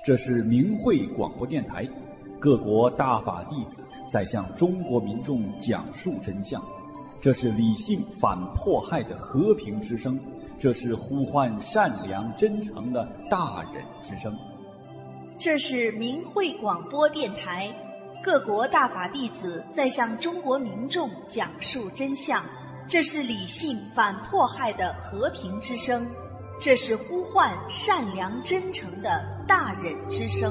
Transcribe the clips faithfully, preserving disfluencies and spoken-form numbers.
这是明慧广播电台，各国大法弟子在向中国民众讲述真相。这是理性反迫害的和平之声，这是呼唤善良真诚的大忍之声。 这是明慧广播电台，各国大法弟子在向中国民众讲述真相。这是理性反迫害的和平之声，这是呼唤善良真诚的大忍之声。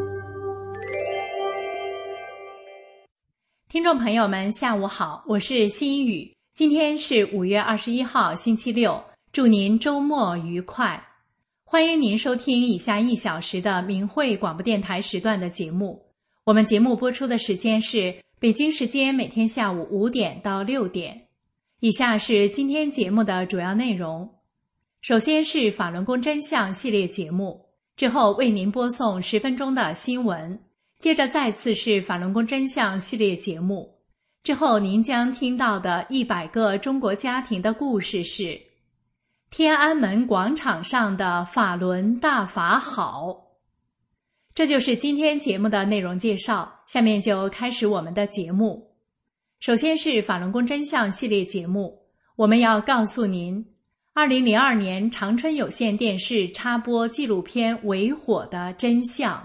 听众朋友们下午好，我是心雨，今天是五月二十一号星期六，祝您周末愉快。欢迎您收听以下一小时的明慧广播电台时段的节目。我们节目播出的时间是北京时间每天下午五点到六点。以下是今天节目的主要内容。首先是法轮功真相系列节目，之后为您播送十分钟的新闻，接着再次是法轮功真相系列节目，之后您将听到的一百个中国家庭的故事是天安门广场上的法轮大法好。这就是今天节目的内容介绍，下面就开始我们的节目。首先是法轮功真相系列节目，我们要告诉您二零零二年长春有线电视插播纪录片《为火》的真相。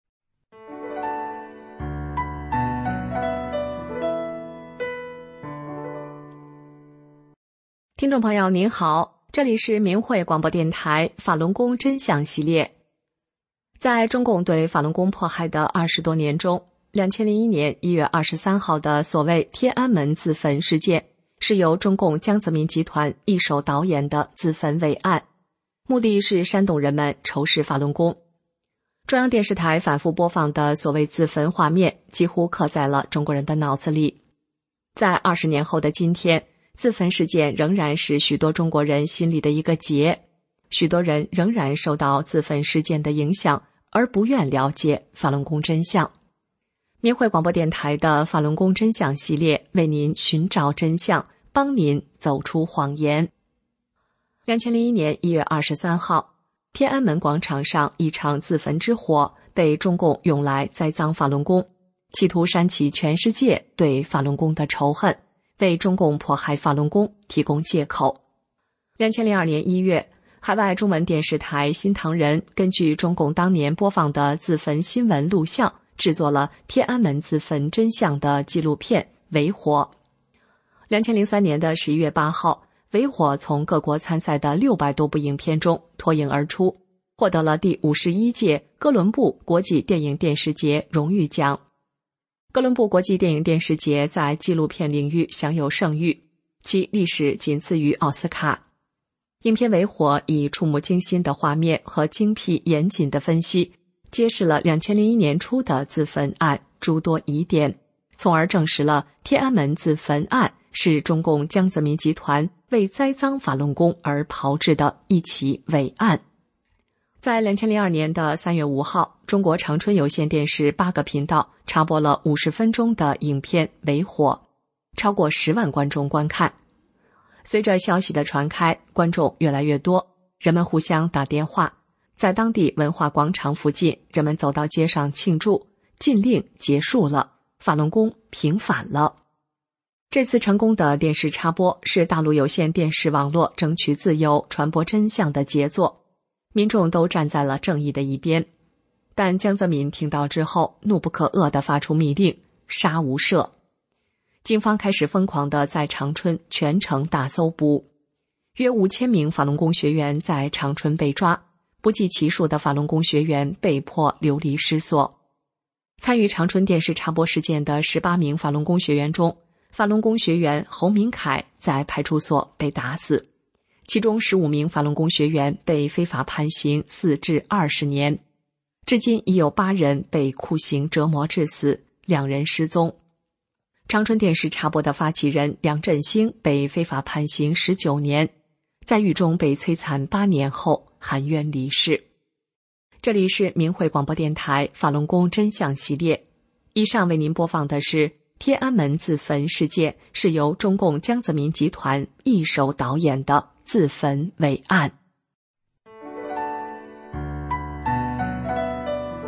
听众朋友您好，这里是明慧广播电台法轮功真相系列。在中共对法轮功迫害的二十多年中，二零零一年一月二十三号的所谓天安门自焚事件，是由中共江泽民集团一手导演的自焚伟案，目的是煽动人们仇视法轮功。中央电视台反复播放的所谓自焚画面，几乎刻在了中国人的脑子里。在二十年后的今天，自焚事件仍然是许多中国人心里的一个结，许多人仍然受到自焚事件的影响，而不愿了解法轮功真相。明慧广播电台的法轮功真相系列为您寻找真相，帮您走出谎言。二零零一年一月二十三号，天安门广场上一场自焚之火被中共用来栽赃法轮功，企图煽起全世界对法轮功的仇恨，为中共迫害法轮功提供借口。二零零二年一月，海外中文电视台新唐人根据中共当年播放的自焚新闻录像，制作了天安门自焚真相的纪录片《为火》。二零零三年的十一月八号，《为火》从各国参赛的六百多部影片中脱颖而出，获得了第五十一届哥伦布国际电影电视节荣誉奖。哥伦布国际电影电视节在纪录片领域享有盛誉，其历史仅次于奥斯卡。影片《为火》以触目惊心的画面和精辟严谨的分析，揭示了二零零一年初的自焚案诸多疑点，从而证实了天安门自焚案是中共江泽民集团为栽赃法轮功而炮制的一起伪案。在二零零二年的三月五号，中国长春有线电视八个频道插播了五十分钟的影片《为火》，超过十万观众观看。随着消息的传开，观众越来越多，人们互相打电话，在当地文化广场附近，人们走到街上庆祝，禁令结束了，法轮功平反了。这次成功的电视插播是大陆有线电视网络争取自由、传播真相的杰作，民众都站在了正义的一边。但江泽民听到之后，怒不可遏地发出密令，杀无赦。警方开始疯狂地在长春全城大搜捕，约五千名法轮功学员在长春被抓，不计其数的法轮功学员被迫流离失所。参与长春电视插播事件的十八名法轮功学员中，法轮功学员侯明凯在派出所被打死，其中十五名法轮功学员被非法判刑四至二十年，至今已有八人被酷刑折磨致死，两人失踪。长春电视插播的发起人梁振兴被非法判刑十九年，在狱中被摧残八年后含冤离世。这里是明慧广播电台法轮功真相系列，以上为您播放的是天安门自焚事件是由中共江泽民集团一手导演的自焚伪案。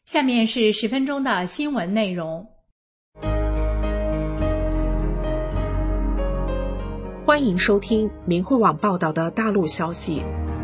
下面是十分钟的新闻内容。 欢迎收听明慧网报道的大陆消息。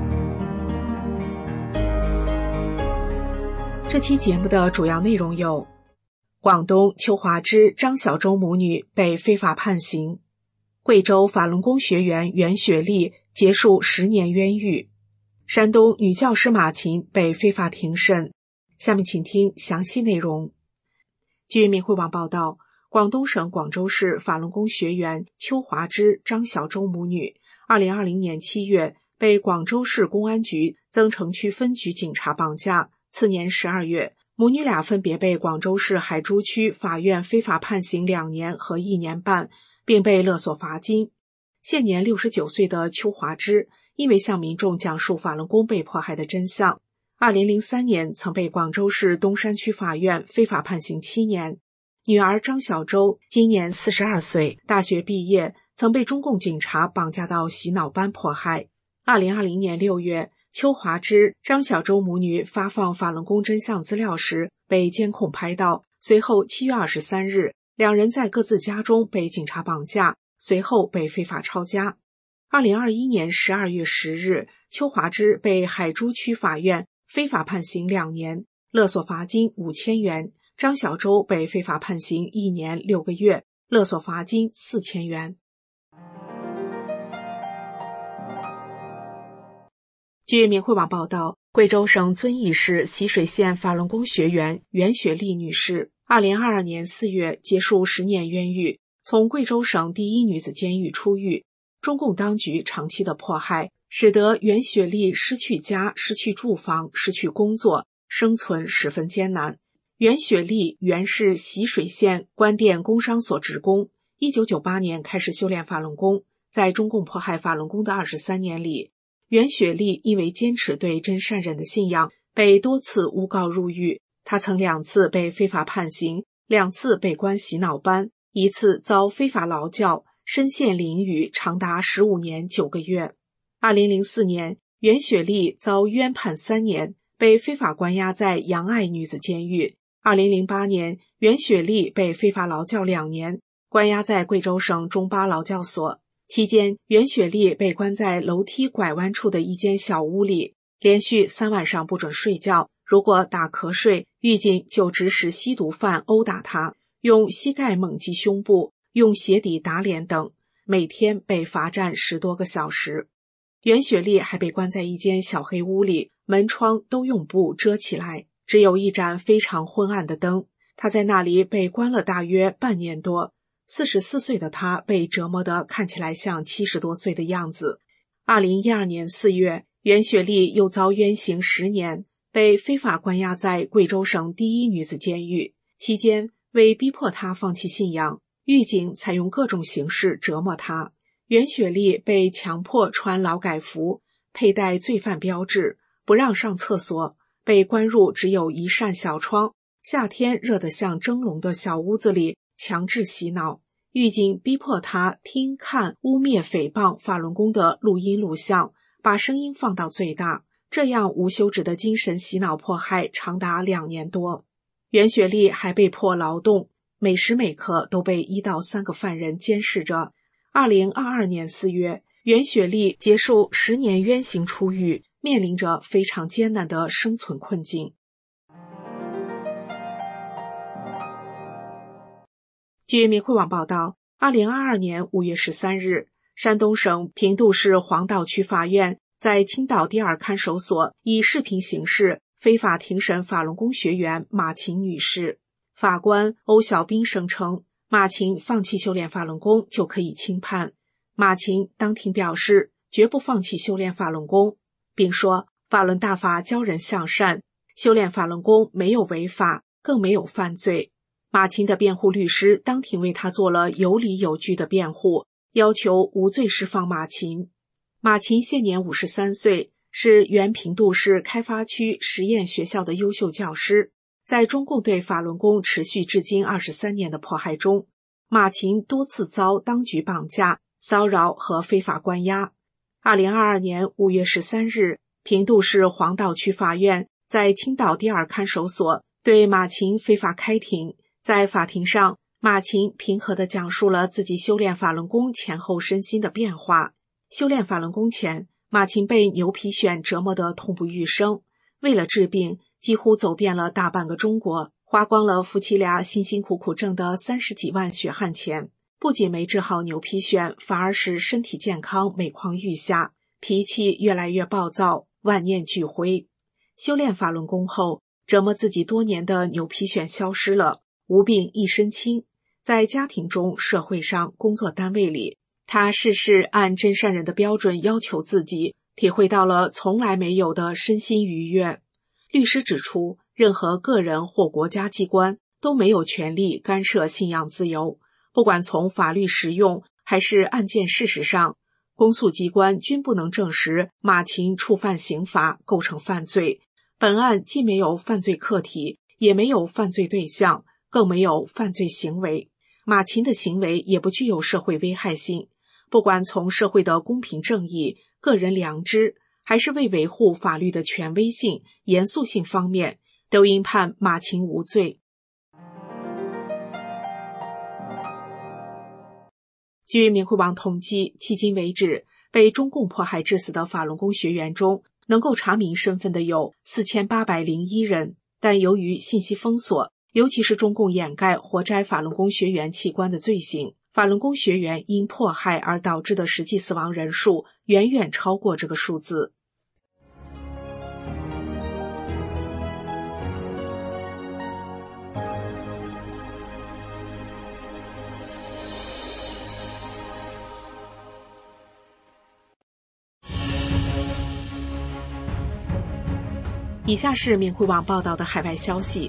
这期节目的主要内容有：广东邱华芝、张小舟母女被非法判刑；贵州法轮功学员袁雪丽结束十年冤狱；山东女教师马琴被非法庭审。下面请听详细内容。据明慧网报道，广东省广州市法轮功学员邱华芝、张小舟母女二零二零年七月被广州市公安局增城区分局警察绑架，次年十二月，母女俩分别被广州市海珠区法院非法判刑两年和一年半，并被勒索罚金。现年六十九岁的邱华芝因为向民众讲述法轮功被迫害的真相，二零零三年曾被广州市东山区法院非法判刑七年。女儿张小舟今年四十二岁，大学毕业，曾被中共警察绑架到洗脑班迫害。二零二零年六月，邱华芝、张小舟母女发放法轮功真相资料时被监控拍到，随后七月二十三日，两人在各自家中被警察绑架，随后被非法抄家。二零二一年十二月十日，邱华芝被海珠区法院非法判刑两年，勒索罚金五千元；张小舟被非法判刑一年六个月，勒索罚金四千元。据明慧网报道，贵州省遵义市习水县法轮功学员袁雪丽女士二零二二年四月结束十年冤狱，从贵州省第一女子监狱出狱。中共当局长期的迫害，使得袁雪丽失去家、失去住房、失去工作，生存十分艰难。袁雪丽原是习水县关店工商所职工，一九九八年开始修炼法轮功。在中共迫害法轮功的二十三年里，袁雪丽因为坚持对真善忍的信仰，被多次诬告入狱。她曾两次被非法判刑，两次被关洗脑班，一次遭非法劳教，身陷囹圄长达十五年九个月。二零零四年，袁雪丽遭冤判三年，被非法关押在杨爱女子监狱。二零零八年，袁雪丽被非法劳教两年，关押在贵州省中巴劳教所。期间，袁雪丽被关在楼梯拐弯处的一间小屋里，连续三晚上不准睡觉，如果打瞌睡，狱警就指使吸毒犯殴打她，用膝盖猛击胸部，用鞋底打脸等，每天被罚站十多个小时。袁雪丽还被关在一间小黑屋里，门窗都用布遮起来，只有一盏非常昏暗的灯。她在那里被关了大约半年多。四十四岁的她被折磨得看起来像七十多岁的样子。二零一二年四月，袁雪丽又遭冤刑十年，被非法关押在贵州省第一女子监狱。期间，为逼迫她放弃信仰，狱警采用各种形式折磨她。袁雪丽被强迫穿劳改服，佩戴罪犯标志，不让上厕所，被关入只有一扇小窗，夏天热得像蒸笼的小屋子里，强制洗脑。狱警逼迫他听看污蔑诽谤法轮功的录音录像，把声音放到最大，这样无休止的精神洗脑迫害长达两年多。袁雪丽还被迫劳动，每时每刻都被一到三个犯人监视着。二零二二年四月，袁雪丽结束十年冤刑出狱，面临着非常艰难的生存困境。据明慧网报道，二零二二年五月十三日，山东省平度市黄岛区法院在青岛第二看守所以视频形式非法庭审法轮功学员马琴女士。法官欧小兵声称，马琴放弃修炼法轮功就可以轻判。马琴当庭表示，绝不放弃修炼法轮功，并说法轮大法教人向善，修炼法轮功没有违法，更没有犯罪。马琴的辩护律师当庭为他做了有理有据的辩护，要求无罪释放马琴。马琴现年五十三岁，是原平度市开发区实验学校的优秀教师。在中共对法轮功持续至今二十三年的迫害中，马琴多次遭当局绑架、骚扰和非法关押。二零二二年五月十三日，平度市黄岛区法院在青岛第二看守所对马琴非法开庭。在法庭上，马琴平和地讲述了自己修炼法轮功前后身心的变化。修炼法轮功前，马琴被牛皮癣折磨得痛不欲生，为了治病，几乎走遍了大半个中国，花光了夫妻俩辛辛苦苦挣的三十几万血汗钱。不仅没治好牛皮癣，反而使身体健康每况愈下，脾气越来越暴躁，万念俱灰。修炼法轮功后，折磨自己多年的牛皮癣消失了，无病一身轻。在家庭中、社会上、工作单位里，他事事按真善人的标准要求自己，体会到了从来没有的身心愉悦。律师指出，任何个人或国家机关都没有权利干涉信仰自由，不管从法律实用还是案件事实上，公诉机关均不能证实马琴触犯刑法，构成犯罪。本案既没有犯罪客体，也没有犯罪对象，更没有犯罪行为。马琴的行为也不具有社会危害性，不管从社会的公平正义、个人良知，还是为维护法律的权威性、严肃性方面，都应判马琴无罪。据明慧网统计，迄今为止，被中共迫害致死的法轮功学员中，能够查明身份的有四千八百零一人，但由于信息封锁，尤其是中共掩盖活摘法轮功学员器官的罪行，法轮功学员因迫害而导致的实际死亡人数远远超过这个数字。以下是明慧网报道的海外消息，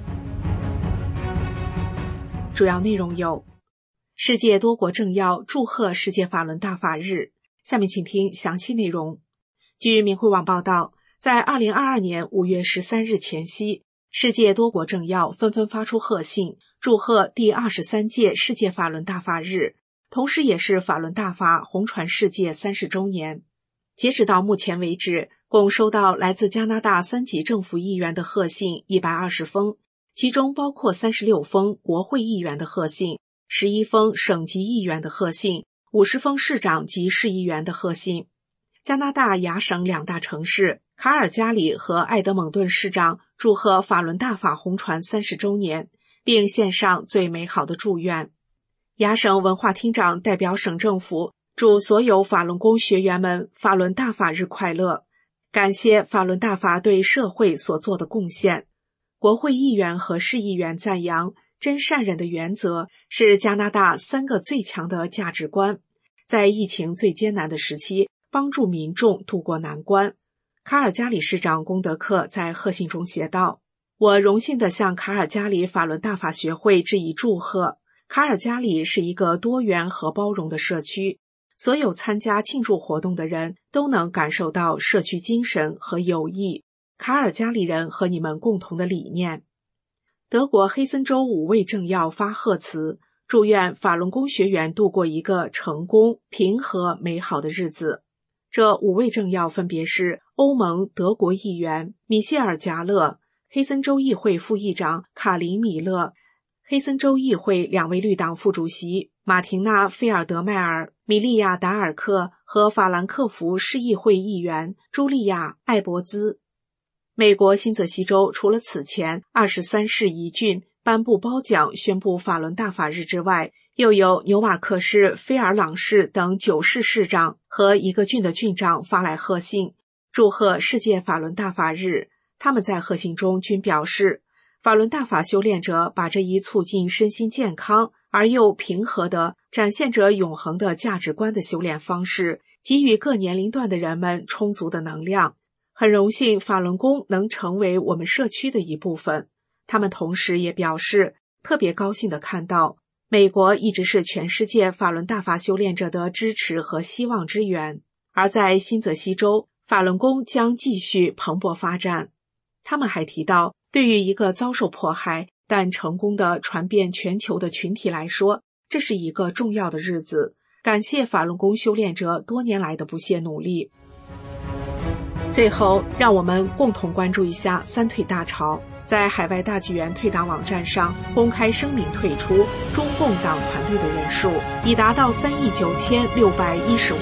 主要内容有：世界多国政要祝贺世界法轮大法日。下面请听详细内容。据明慧网报道，在二零二二年五月十三日前夕，世界多国政要纷纷发出贺信，祝贺第二十三届世界法轮大法日，同时也是法轮大法红传世界三十周年。截止到目前为止，共收到来自加拿大三级政府议员的贺信一百二十封，其中包括三十六封国会议员的贺信，十一封省级议员的贺信，五十封市长及市议员的贺信。加拿大亚省两大城市卡尔加里和埃德蒙顿市长祝贺法轮大法红传三十周年，并献上最美好的祝愿。亚省文化厅长代表省政府祝所有法轮功学员们法轮大法日快乐，感谢法轮大法对社会所做的贡献。国会议员和市议员赞扬真善忍的原则是加拿大三个最强的价值观，在疫情最艰难的时期帮助民众渡过难关。卡尔加里市长龚德克在贺信中写道：我荣幸地向卡尔加里法轮大法学会致以祝贺。卡尔加里是一个多元和包容的社区，所有参加庆祝活动的人都能感受到社区精神和友谊，卡尔加里人和你们共同的理念。德国黑森州五位政要发贺词，祝愿法轮功学员度过一个成功、平和、美好的日子。这五位政要分别是欧盟德国议员米歇尔·加勒、黑森州议会副议长卡林·米勒、黑森州议会两位绿党副主席马廷娜·菲尔德迈尔、米利亚·达尔克和法兰克福市议会议员茱莉亚·艾伯兹。美国新泽西州除了此前二十三市一郡颁布褒奖宣布法轮大法日之外，又有纽瓦克市、菲尔朗市等九市市长和一个郡的郡长发来贺信，祝贺世界法轮大法日。他们在贺信中均表示，法轮大法修炼者把这一促进身心健康而又平和的展现着永恒的价值观的修炼方式，给予各年龄段的人们充足的能量。很荣幸法轮功能成为我们社区的一部分。他们同时也表示，特别高兴地看到美国一直是全世界法轮大法修炼者的支持和希望之源，而在新泽西州，法轮功将继续蓬勃发展。他们还提到，对于一个遭受迫害但成功的传遍全球的群体来说，这是一个重要的日子，感谢法轮功修炼者多年来的不懈努力。最后，让我们共同关注一下三退大潮。 在海外大纪元退党网站上公开声明退出中共党团队的人数已达到三亿九千六百一十万。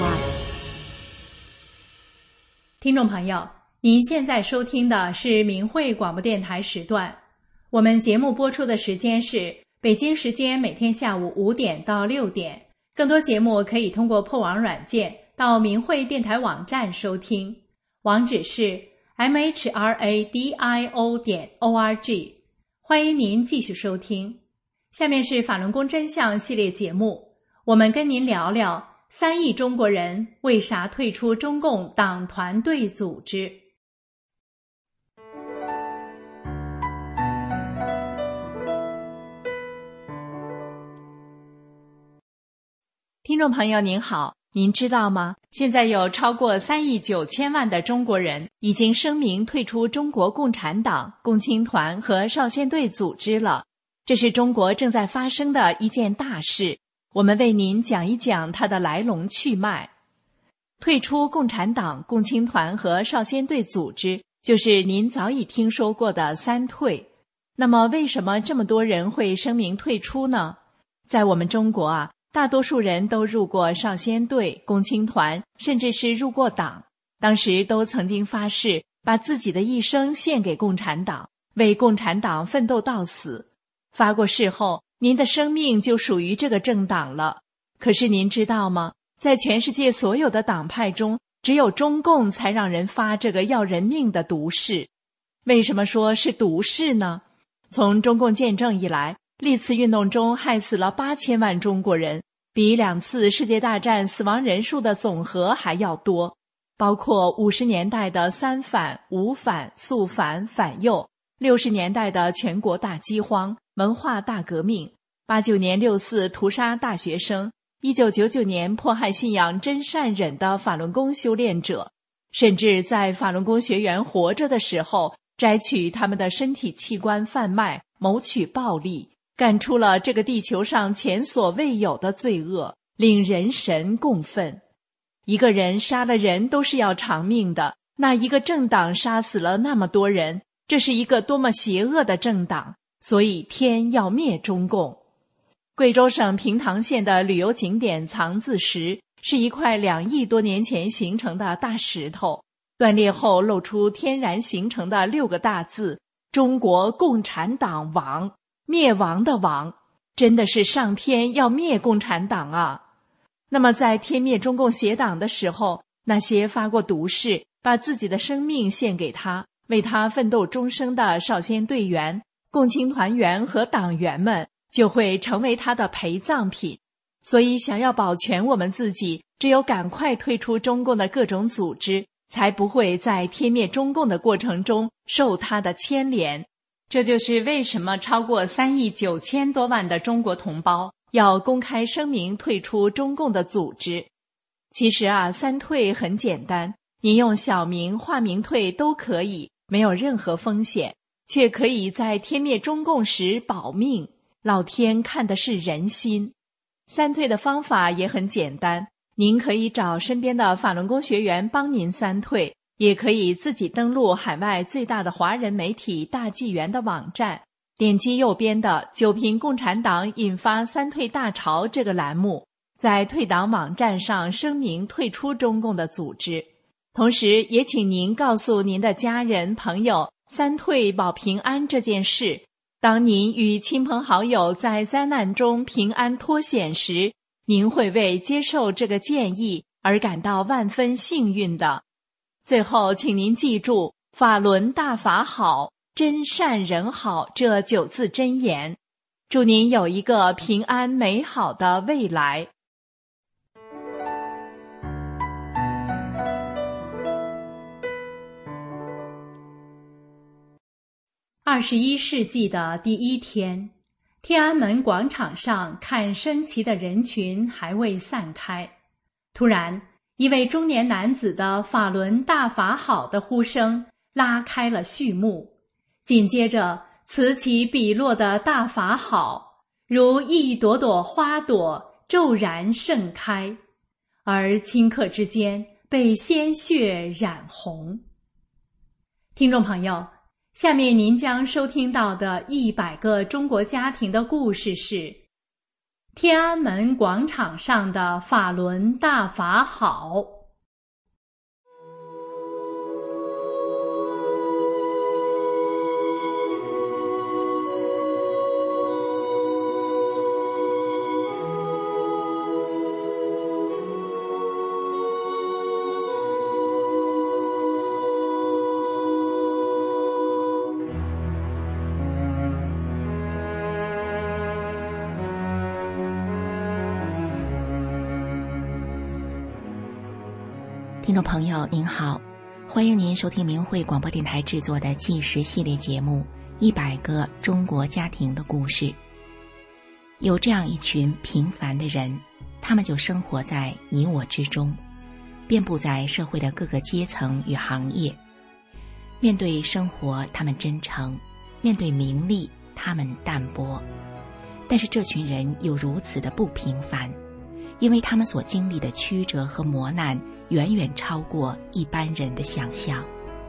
听众朋友，您现在收听的是明慧广播电台时段，我们节目播出的时间是北京时间每天下午五点到六点。更多节目可以通过破网软件到明慧电台网站收听，网址是 m h r a d i o 点 o r g。 欢迎您继续收听。下面是法轮功真相系列节目，我们跟您聊聊三亿中国人为啥退出中共党团队组织。听众朋友您好，您知道吗？现在有超过三亿九千万的中国人已经声明退出中国共产党、共青团和少先队组织了。这是中国正在发生的一件大事，我们为您讲一讲它的来龙去脉。退出共产党、共青团和少先队组织，就是您早已听说过的三退。那么为什么这么多人会声明退出呢？在我们中国啊，大多数人都入过少先队、共青团，甚至是入过党，当时都曾经发誓把自己的一生献给共产党，为共产党奋斗到死。发过誓后，您的生命就属于这个政党了。可是您知道吗？在全世界所有的党派中，只有中共才让人发这个要人命的毒誓。为什么说是毒誓呢？从中共建政以来，历次运动中害死了八千万中国人，比两次世界大战死亡人数的总和还要多，包括五十年代的三反、五反、肃反、反右，六十年代的全国大饥荒、文化大革命，八九年六四屠杀大学生，一九九九年迫害信仰真善忍的法轮功修炼者，甚至在法轮功学员活着的时候，摘取他们的身体器官贩卖，谋取暴利，干出了这个地球上前所未有的罪恶，令人神共愤。一个人杀了人都是要偿命的，那一个政党杀死了那么多人，这是一个多么邪恶的政党，所以天要灭中共。贵州省平塘县的旅游景点藏字石是一块两亿多年前形成的大石头，断裂后露出天然形成的六个大字：中国共产党亡。灭亡的亡，真的是上天要灭共产党啊！那么在天灭中共邪党的时候，那些发过毒誓，把自己的生命献给他，为他奋斗终生的少先队员、共青团员和党员们，就会成为他的陪葬品。所以想要保全我们自己，只有赶快退出中共的各种组织，才不会在天灭中共的过程中受他的牵连。这就是为什么超过三亿九千多万的中国同胞要公开声明退出中共的组织。其实啊，三退很简单，你用小名、化名退都可以，没有任何风险，却可以在天灭中共时保命。老天看的是人心。三退的方法也很简单，您可以找身边的法轮功学员帮您三退，也可以自己登录海外最大的华人媒体大纪元的网站，点击右边的九评共产党引发三退大潮这个栏目，在退党网站上声明退出中共的组织。同时也请您告诉您的家人朋友三退保平安这件事。当您与亲朋好友在灾难中平安脱险时，您会为接受这个建议而感到万分幸运的。最后请您记住法轮大法好，真善人好这九字真言，祝您有一个平安美好的未来。二十一世纪的第一天，天安门广场上看升旗的人群还未散开，突然一位中年男子的法轮大法好的呼声拉开了序幕，紧接着此起彼落的大法好如一朵朵花朵骤然盛开，而顷刻之间被鲜血染红。听众朋友， 下面您将收听到的一百个中国家庭的故事是天安门广场上的法轮大法好。 听众朋友您好，欢迎您收听明慧广播电台制作的纪实系列节目《一百个中国家庭的故事》。有这样一群平凡的人，他们就生活在你我之中，遍布在社会的各个阶层与行业。面对生活他们真诚，面对名利他们淡泊。但是这群人又如此的不平凡，因为他们所经历的曲折和磨难远远超过一般人的想象。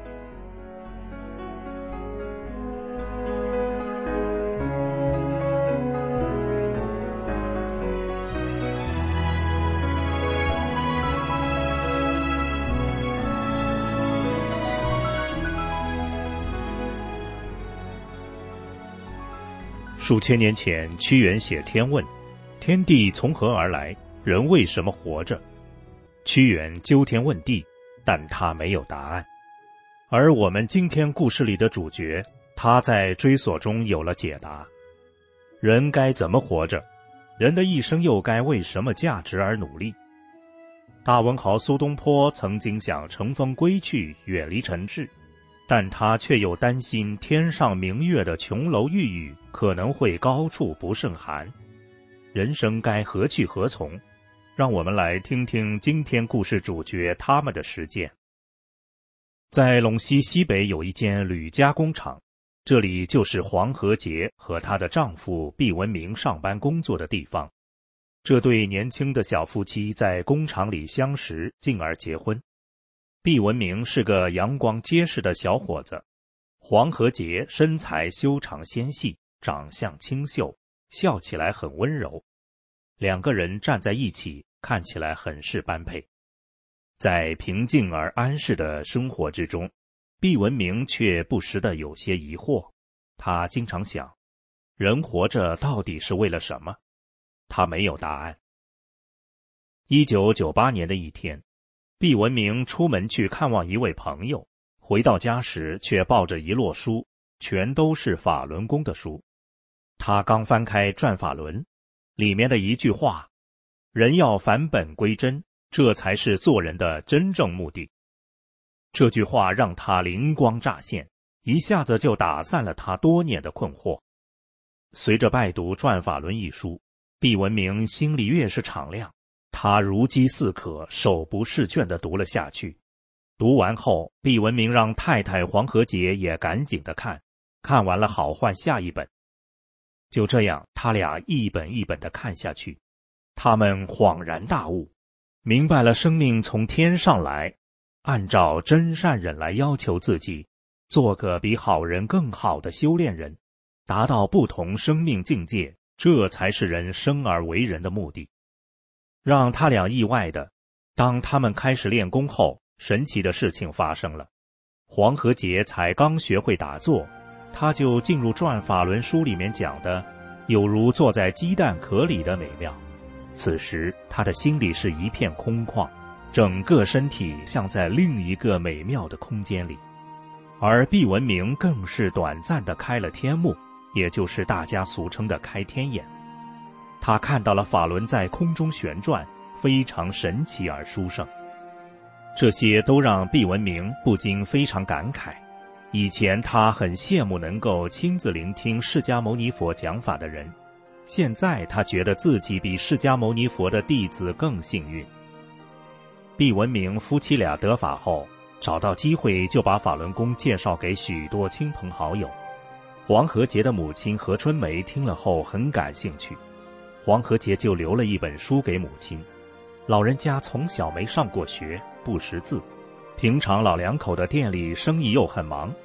数千年前，屈原写《天问》，天地从何而来？人为什么活着？屈原究天问地，但他没有答案。而我们今天故事里的主角，他在追索中有了解答。人该怎么活着？人的一生又该为什么价值而努力？大文豪苏东坡曾经想乘风归去，远离尘世，但他却又担心天上明月的琼楼玉宇可能会高处不胜寒。人生该何去何从？让我们来听听今天故事主角他们的实践。在陇西西北有一间铝加工厂，这里就是黄和杰和她的丈夫毕文明上班工作的地方。这对年轻的小夫妻在工厂里相识，进而结婚。毕文明是个阳光结实的小伙子，黄和杰身材修长纤细，长相清秀，笑起来很温柔。两个人站在一起，看起来很是般配。在平静而安适的生活之中，毕文明却不时地有些疑惑。他经常想，人活着到底是为了什么？他没有答案。一九九八年的一天，毕文明出门去看望一位朋友，回到家时却抱着一摞书，全都是法轮功的书。他刚翻开《转法轮》，里面的一句话，人要返本归真，这才是做人的真正目的。这句话让他灵光乍现，一下子就打散了他多年的困惑。随着拜读《转法轮》一书，毕文明心里越是敞亮，他如饥似渴，手不释卷地读了下去。读完后，毕文明让太太黄和杰也赶紧地看，看完了好换下一本。就这样，他俩一本一本地看下去，他们恍然大悟，明白了生命从天上来，按照真善忍来要求自己，做个比好人更好的修炼人，达到不同生命境界，这才是人生而为人的目的。让他俩意外的，当他们开始练功后，神奇的事情发生了。黄和杰才刚学会打坐，他就进入《转法轮》书里面讲的有如坐在鸡蛋壳里的美妙。此时他的心里是一片空旷，整个身体像在另一个美妙的空间里。而毕文明更是短暂地开了天目，也就是大家俗称的开天眼。他看到了法轮在空中旋转，非常神奇而殊胜。这些都让毕文明不禁非常感慨，以前他很羡慕能够亲自聆听释迦牟尼佛讲法的人，现在他觉得自己比释迦牟尼佛的弟子更幸运。毕文明夫妻俩得法后，找到机会就把法轮功介绍给许多亲朋好友。黄和杰的母亲何春梅听了后很感兴趣，黄和杰就留了一本书给母亲。老人家从小没上过学，不识字，平常老两口的店里生意又很忙，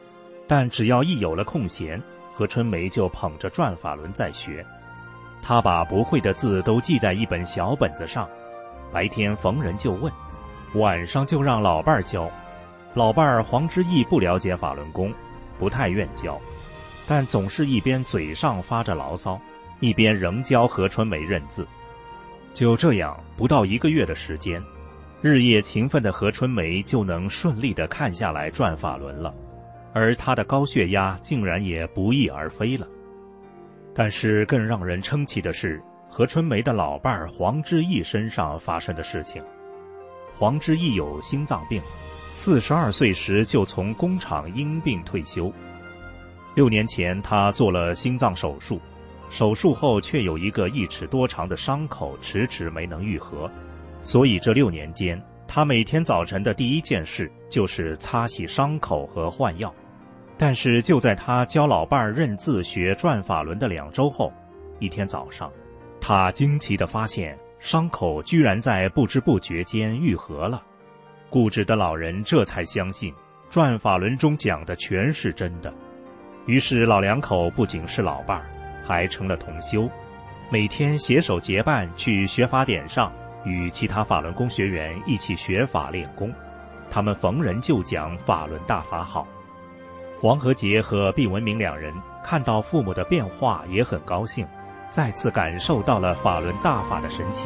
但只要一有了空闲，何春梅就捧着转法轮在学。她把不会的字都记在一本小本子上，白天逢人就问，晚上就让老伴儿教。老伴儿黄之义不了解法轮功，不太愿教，但总是一边嘴上发着牢骚，一边仍教何春梅认字。就这样，不到一个月的时间，日夜勤奋的何春梅就能顺利地看下来转法轮了，而她的高血压竟然也不翼而飞了。但是更让人称奇的是，何春梅的老伴儿黄之义身上发生的事情。黄之义有心脏病，四十二岁时就从工厂因病退休。六年前他做了心脏手术，手术后却有一个一尺多长的伤口迟迟没能愈合，所以这六年间他每天早晨的第一件事就是擦洗伤口和换药。但是就在他教老伴儿认字学转法轮的两周后，一天早上，他惊奇地发现伤口居然在不知不觉间愈合了。固执的老人这才相信转法轮中讲的全是真的。于是老两口不仅是老伴儿，还成了同修，每天携手结伴去学法点上与其他法轮功学员一起学法练功。他们逢人就讲法轮大法好。黄和杰和毕文明两人看到父母的变化也很高兴，再次感受到了法轮大法的神奇。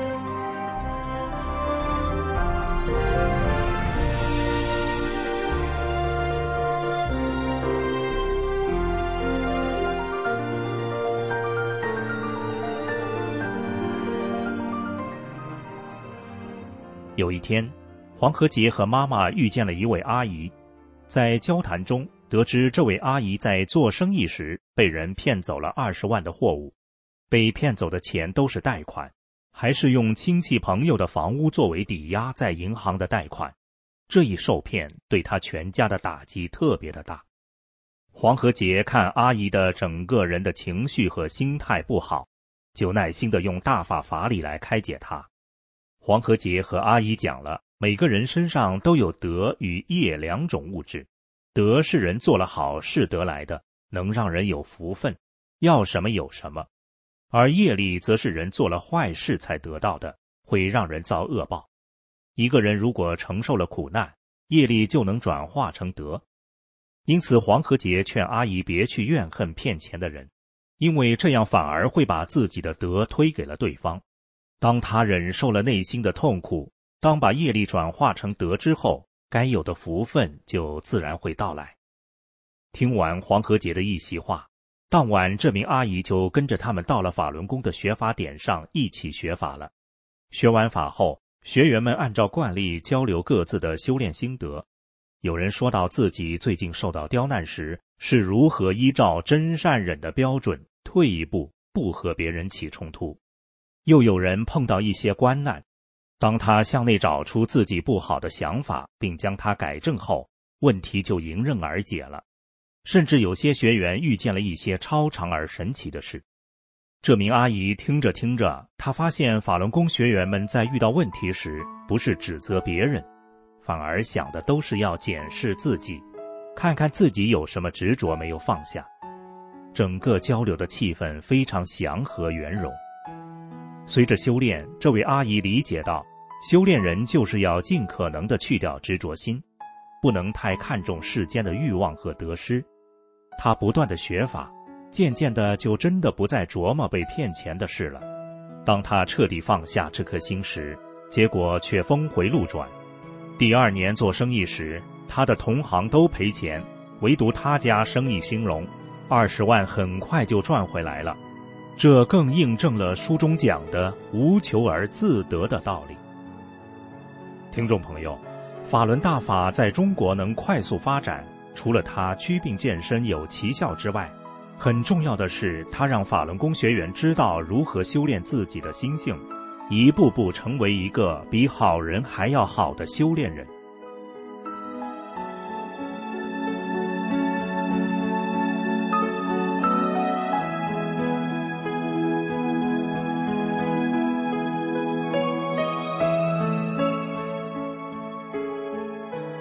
有一天，黄和杰和妈妈遇见了一位阿姨，在交谈中得知这位阿姨在做生意时被人骗走了二十万的货物，被骗走的钱都是贷款，还是用亲戚朋友的房屋作为抵押在银行的贷款。这一受骗对他全家的打击特别的大。黄和杰看阿姨的整个人的情绪和心态不好，就耐心地用大法法理来开解她。黄和杰和阿姨讲了，每个人身上都有德与业两种物质，德是人做了好事得来的，能让人有福分，要什么有什么；而业力则是人做了坏事才得到的，会让人遭恶报。一个人如果承受了苦难，业力就能转化成德。因此黄和杰劝阿姨别去怨恨骗钱的人，因为这样反而会把自己的德推给了对方。当他忍受了内心的痛苦，当把业力转化成德之后，该有的福分就自然会到来。听完黄和杰的一席话，当晚这名阿姨就跟着他们到了法轮功的学法点上一起学法了。学完法后，学员们按照惯例交流各自的修炼心得。有人说到自己最近受到刁难时，是如何依照真善忍的标准退一步，不和别人起冲突。又有人碰到一些关难，当他向内找出自己不好的想法，并将它改正后，问题就迎刃而解了。甚至有些学员遇见了一些超常而神奇的事。这名阿姨听着听着，她发现法轮功学员们在遇到问题时，不是指责别人，反而想的都是要检视自己，看看自己有什么执着没有放下。整个交流的气氛非常祥和圆融。随着修炼，这位阿姨理解到，修炼人就是要尽可能地去掉执着心，不能太看重世间的欲望和得失。她不断地学法，渐渐的就真的不再琢磨被骗钱的事了。当她彻底放下这颗心时，结果却峰回路转。第二年做生意时，她的同行都赔钱，唯独她家生意兴隆，二十万很快就赚回来了。这更印证了书中讲的无求而自得的道理。听众朋友，法轮大法在中国能快速发展，除了它祛病健身有奇效之外，很重要的是它让法轮功学员知道如何修炼自己的心性，一步步成为一个比好人还要好的修炼人。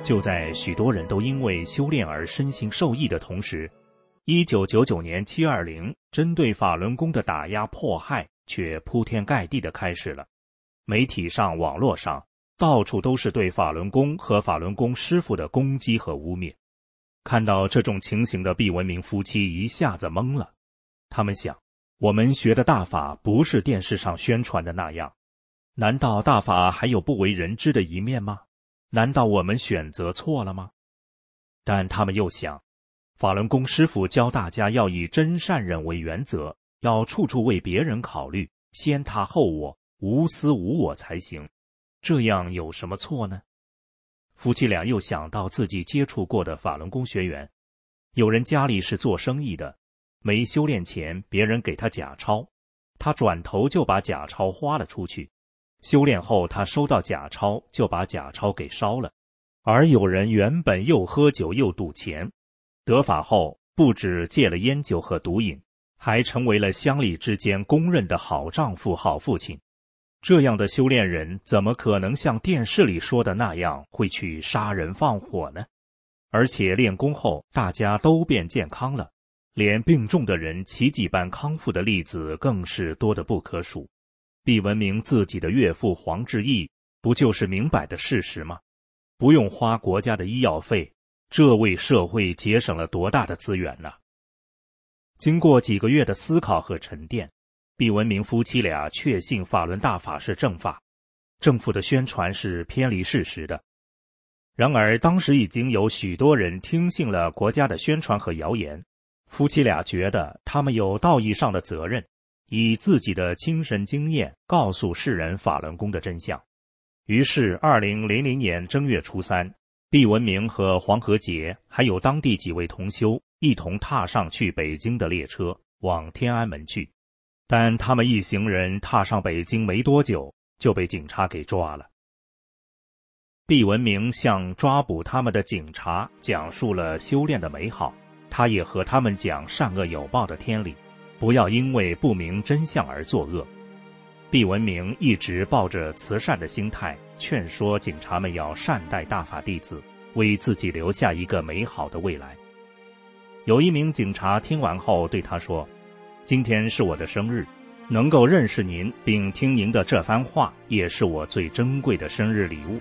就在许多人都因为修炼而身心受益的同时，一九九九年七二零针对法轮功的打压迫害却铺天盖地地开始了。媒体上、网络上到处都是对法轮功和法轮功师傅的攻击和污蔑。看到这种情形的毕文明夫妻一下子懵了，他们想，我们学的大法不是电视上宣传的那样，难道大法还有不为人知的一面吗？难道我们选择错了吗？但他们又想，法轮功师傅教大家要以真善忍为原则，要处处为别人考虑，先他后我，无私无我才行，这样有什么错呢？夫妻俩又想到自己接触过的法轮功学员，有人家里是做生意的，没修炼前别人给他假钞，他转头就把假钞花了出去，修炼后他收到假钞就把假钞给烧了。而有人原本又喝酒又赌钱，得法后不止戒了烟酒和毒瘾，还成为了乡里之间公认的好丈夫好父亲。这样的修炼人怎么可能像电视里说的那样会去杀人放火呢？而且练功后大家都变健康了，连病重的人奇迹般康复的例子更是多得不可数。毕文明自己的岳父黄志义不就是明摆的事实吗？不用花国家的医药费，这为社会节省了多大的资源呢？经过几个月的思考和沉淀，毕文明夫妻俩确信法轮大法是正法，政府的宣传是偏离事实的。然而当时已经有许多人听信了国家的宣传和谣言，夫妻俩觉得他们有道义上的责任，以自己的亲身经验告诉世人法轮功的真相。于是二零零零年正月初三，毕文明和黄和杰还有当地几位同修一同踏上去北京的列车，往天安门去。但他们一行人踏上北京没多久，就被警察给抓了。毕文明向抓捕他们的警察讲述了修炼的美好，他也和他们讲善恶有报的天理，不要因为不明真相而作恶。毕文明一直抱着慈善的心态，劝说警察们要善待大法弟子，为自己留下一个美好的未来。有一名警察听完后对他说，今天是我的生日，能够认识您并听您的这番话，也是我最珍贵的生日礼物。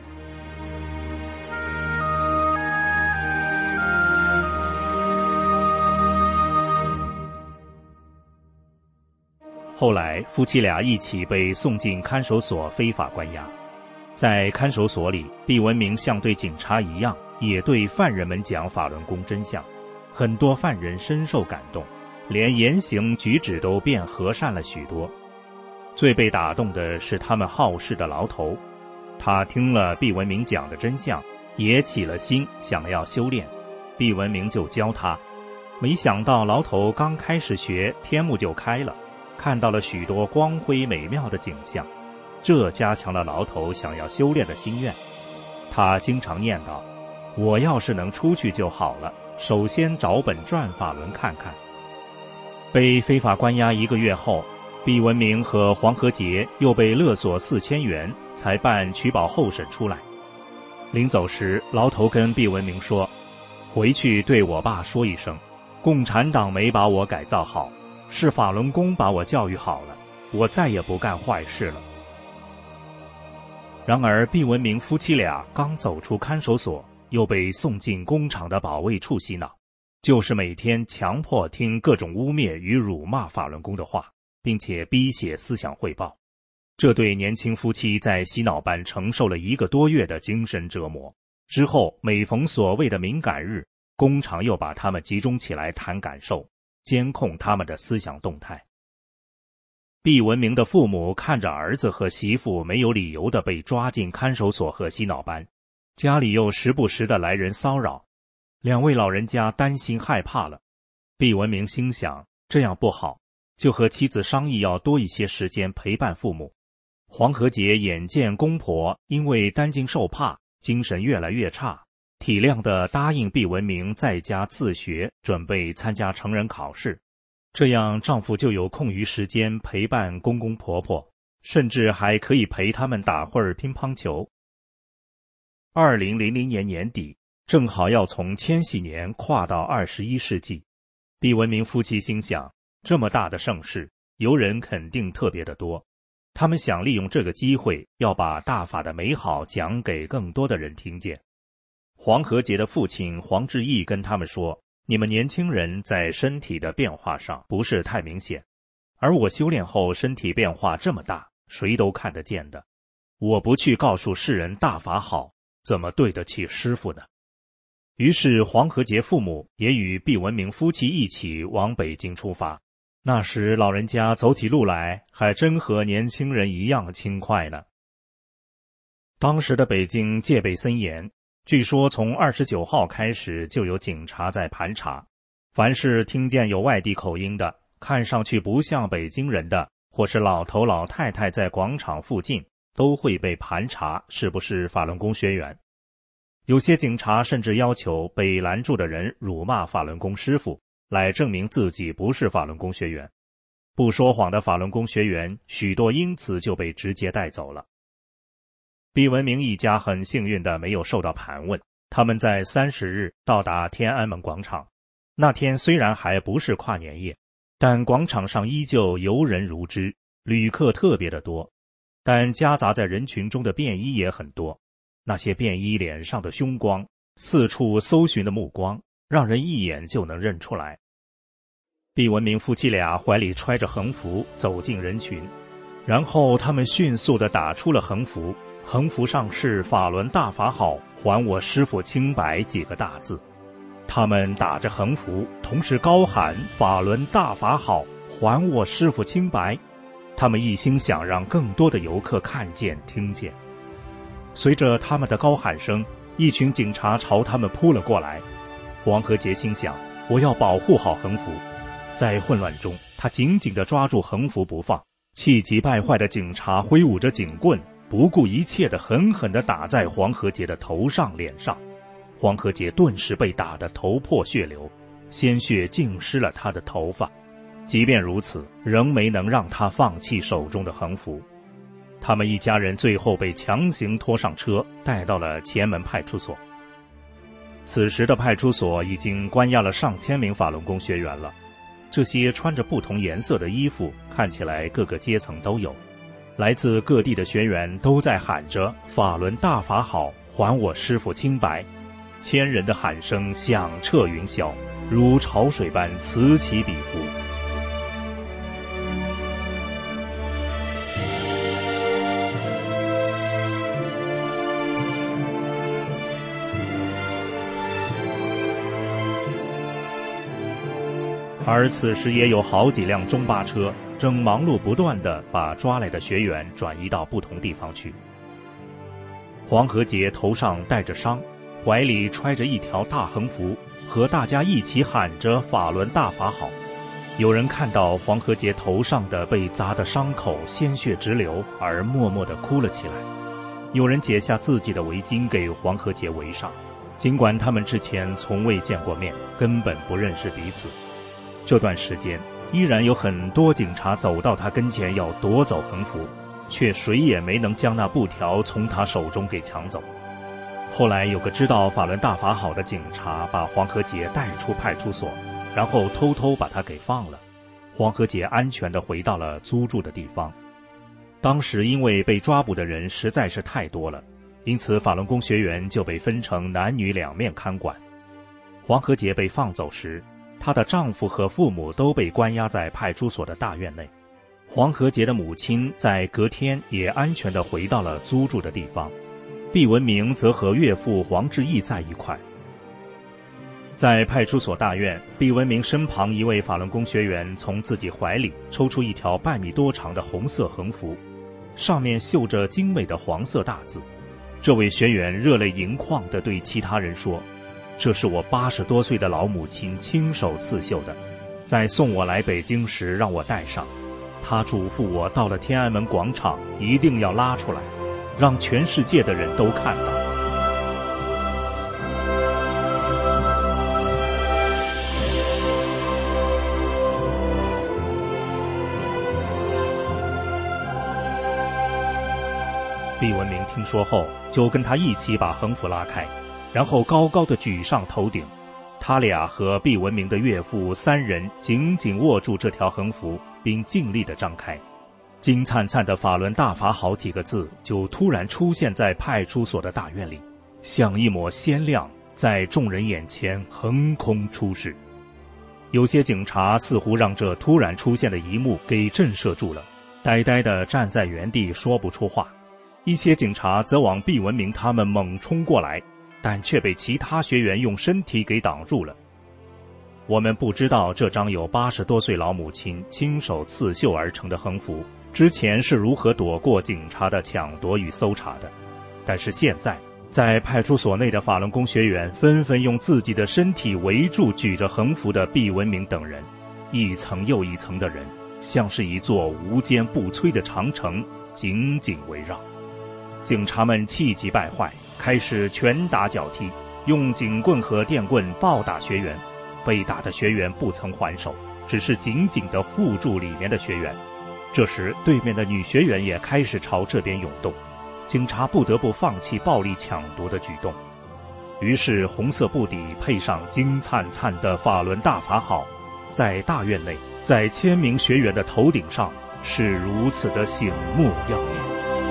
后来夫妻俩一起被送进看守所非法关押。在看守所里，毕文明像对警察一样，也对犯人们讲法轮功真相。很多犯人深受感动，连言行举止都变和善了许多。最被打动的是他们好事的牢头，他听了毕文明讲的真相，也起了心想要修炼，毕文明就教他。没想到牢头刚开始学，天目就开了，看到了许多光辉美妙的景象，这加强了牢头想要修炼的心愿。他经常念叨，我要是能出去就好了，首先找本转法轮看看。被非法关押一个月后，毕文明和黄和杰又被勒索四千元，才办取保候审出来。临走时，牢头跟毕文明说，回去对我爸说一声，共产党没把我改造好，是法轮功把我教育好了，我再也不干坏事了。然而毕文明夫妻俩刚走出看守所，又被送进工厂的保卫处洗脑，就是每天强迫听各种污蔑与辱骂法轮功的话，并且逼写思想汇报。这对年轻夫妻在洗脑班承受了一个多月的精神折磨。之后每逢所谓的敏感日，工厂又把他们集中起来谈感受，监控他们的思想动态。毕文明的父母看着儿子和媳妇没有理由地被抓进看守所和洗脑班，家里又时不时的来人骚扰，两位老人家担心害怕了。毕文明心想，这样不好，就和妻子商议要多一些时间陪伴父母。黄和杰眼见公婆因为担惊受怕，精神越来越差，体谅地答应毕文明在家自学，准备参加成人考试，这样丈夫就有空余时间陪伴公公婆婆，甚至还可以陪他们打会儿乒乓球。 二零零零年年底，正好要从千禧年跨到二十一世纪。毕文明夫妻心想，这么大的盛世，游人肯定特别的多。他们想利用这个机会，要把大法的美好讲给更多的人听见。黄和杰的父亲黄志义跟他们说，你们年轻人在身体的变化上不是太明显，而我修炼后身体变化这么大，谁都看得见的。我不去告诉世人大法好，怎么对得起师父呢？于是黄和杰父母也与毕文明夫妻一起往北京出发。那时老人家走起路来还真和年轻人一样轻快呢。当时的北京戒备森严，据说从二十九号开始就有警察在盘查，凡是听见有外地口音的，看上去不像北京人的，或是老头老太太在广场附近，都会被盘查是不是法轮功学员。有些警察甚至要求被拦住的人辱骂法轮功师父，来证明自己不是法轮功学员。不说谎的法轮功学员许多因此就被直接带走了。毕文明一家很幸运的没有受到盘问，他们在三十日到达天安门广场。那天虽然还不是跨年夜，但广场上依旧游人如织，旅客特别的多，但夹杂在人群中的便衣也很多。那些便衣脸上的凶光，四处搜寻的目光，让人一眼就能认出来。毕文明夫妻俩怀里揣着横幅走进人群，然后他们迅速地打出了横幅，横幅上是法轮大法好，还我师父清白几个大字。他们打着横幅，同时高喊法轮大法好，还我师父清白。他们一心想让更多的游客看见听见。随着他们的高喊声，一群警察朝他们扑了过来。黄和杰心想，我要保护好横幅。在混乱中，他紧紧地抓住横幅不放。气急败坏的警察挥舞着警棍，不顾一切地狠狠地打在黄和杰的头上脸上。黄和杰顿时被打得头破血流，鲜血浸湿了他的头发。即便如此，仍没能让他放弃手中的横幅。他们一家人最后被强行拖上车，带到了前门派出所。此时的派出所已经关押了上千名法轮功学员了。这些穿着不同颜色的衣服，看起来各个阶层都有。来自各地的学员都在喊着法轮大法好，还我师父清白。千人的喊声响彻云霄，如潮水般此起彼伏。而此时也有好几辆中巴车正忙碌不断地把抓来的学员转移到不同地方去。黄和杰头上带着伤，怀里揣着一条大横幅，和大家一起喊着法轮大法好。有人看到黄和杰头上的被砸的伤口鲜血直流，而默默地哭了起来。有人解下自己的围巾给黄和杰围上，尽管他们之前从未见过面，根本不认识彼此。这段时间依然有很多警察走到他跟前要夺走横幅，却谁也没能将那布条从他手中给抢走。后来有个知道法轮大法好的警察把黄和杰带出派出所，然后偷偷把他给放了。黄和杰安全地回到了租住的地方。当时因为被抓捕的人实在是太多了，因此法轮功学员就被分成男女两面看管。黄和杰被放走时，她的丈夫和父母都被关押在派出所的大院内。黄和杰的母亲在隔天也安全地回到了租住的地方。毕文明则和岳父黄志义在一块。在派出所大院，毕文明身旁一位法轮功学员从自己怀里抽出一条半米多长的红色横幅，上面绣着精美的黄色大字。这位学员热泪盈眶地对其他人说，这是我八十多岁的老母亲亲手刺绣的，在送我来北京时让我带上。她嘱咐我到了天安门广场一定要拉出来，让全世界的人都看到。毕毕文明听说后，就跟他一起把横幅拉开，然后高高的举上头顶。他俩和毕文明的岳父三人紧紧握住这条横幅，并尽力地张开。金灿灿的法轮大法好几个字就突然出现在派出所的大院里，像一抹鲜亮，在众人眼前横空出世。有些警察似乎让这突然出现的一幕给震慑住了，呆呆地站在原地说不出话。一些警察则往毕文明他们猛冲过来，但却被其他学员用身体给挡住了。我们不知道这张有八十多岁老母亲亲手刺绣而成的横幅之前是如何躲过警察的抢夺与搜查的，但是现在在派出所内的法轮功学员纷纷用自己的身体围住举着横幅的毕文明等人，一层又一层的人像是一座无坚不摧的长城紧紧围绕。警察们气急败坏，开始拳打脚踢，用警棍和电棍暴打学员。被打的学员不曾还手，只是紧紧地护住里面的学员。这时对面的女学员也开始朝这边涌动，警察不得不放弃暴力抢夺的举动。于是红色布底配上金灿灿的法轮大法好，在大院内，在千名学员的头顶上是如此的醒目耀眼。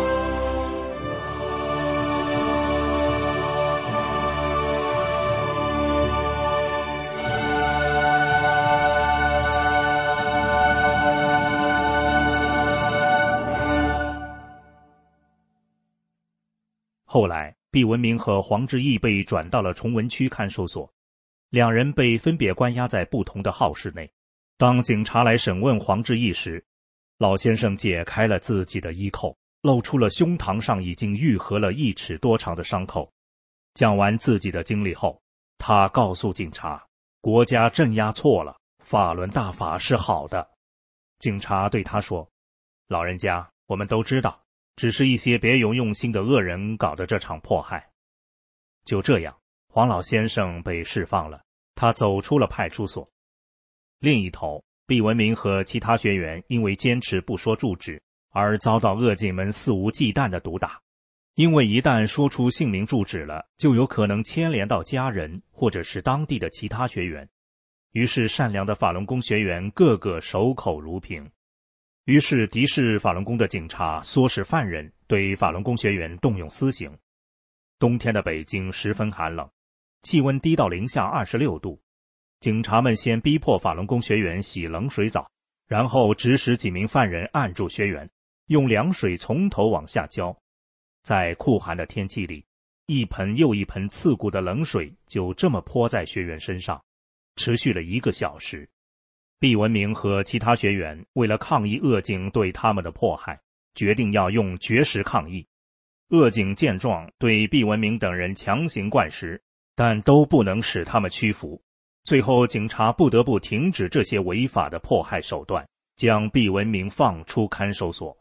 后来毕文明和黄志毅被转到了崇文区看守所，两人被分别关押在不同的号室内。当警察来审问黄志毅时，老先生解开了自己的衣扣，露出了胸膛上已经愈合了一尺多长的伤口。讲完自己的经历后，他告诉警察，国家镇压错了，法轮大法是好的。警察对他说，老人家，我们都知道，只是一些别有用心的恶人搞的这场迫害。就这样，黄老先生被释放了，他走出了派出所。另一头，毕文明和其他学员因为坚持不说住址，而遭到恶警们肆无忌惮的毒打。因为一旦说出姓名住址了，就有可能牵连到家人或者是当地的其他学员。于是善良的法轮功学员个个守口如瓶。于是敌视法轮功的警察唆使犯人对法轮功学员动用私刑。冬天的北京十分寒冷，气温低到零下二十六度。警察们先逼迫法轮功学员洗冷水澡，然后指使几名犯人按住学员，用凉水从头往下浇。在酷寒的天气里，一盆又一盆刺骨的冷水就这么泼在学员身上，持续了一个小时。毕文明和其他学员为了抗议恶警对他们的迫害，决定要用绝食抗议。恶警见状，对毕文明等人强行灌食，但都不能使他们屈服。最后警察不得不停止这些违法的迫害手段，将毕文明放出看守所。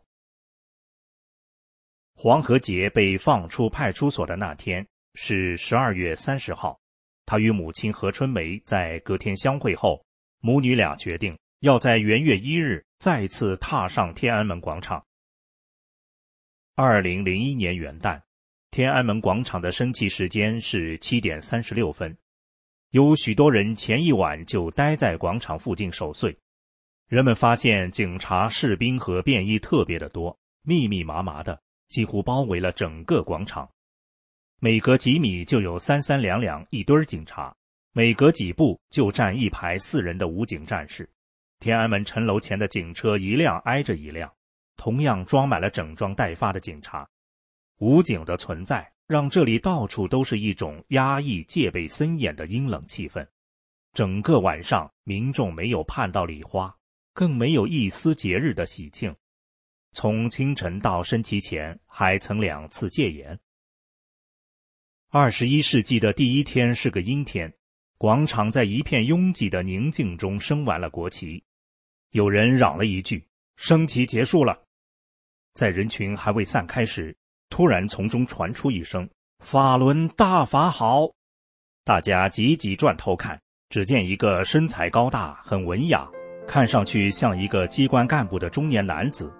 黄和杰被放出派出所的那天是十二月三十号，他与母亲何春梅在隔天相会后，母女俩决定要在元月一日再次踏上天安门广场。二零零一年元旦，天安门广场的升旗时间是七点三十六分。有许多人前一晚就待在广场附近守岁。人们发现警察、士兵和便衣特别的多，密密麻麻的，几乎包围了整个广场。每隔几米就有三三两两一堆警察，每隔几步就站一排四人的武警战士。天安门城楼前的警车一辆挨着一辆，同样装满了整装待发的警察。武警的存在让这里到处都是一种压抑、戒备森严的阴冷气氛。整个晚上，民众没有盼到礼花，更没有一丝节日的喜庆。从清晨到升旗前，还曾两次戒严。二十一世纪的第一天是个阴天，广场在一片拥挤的宁静中升完了国旗。有人嚷了一句：“升旗结束了。”在人群还未散开时，突然从中传出一声：“法轮大法好！”大家急急转头看，只见一个身材高大、很文雅，看上去像一个机关干部的中年男子，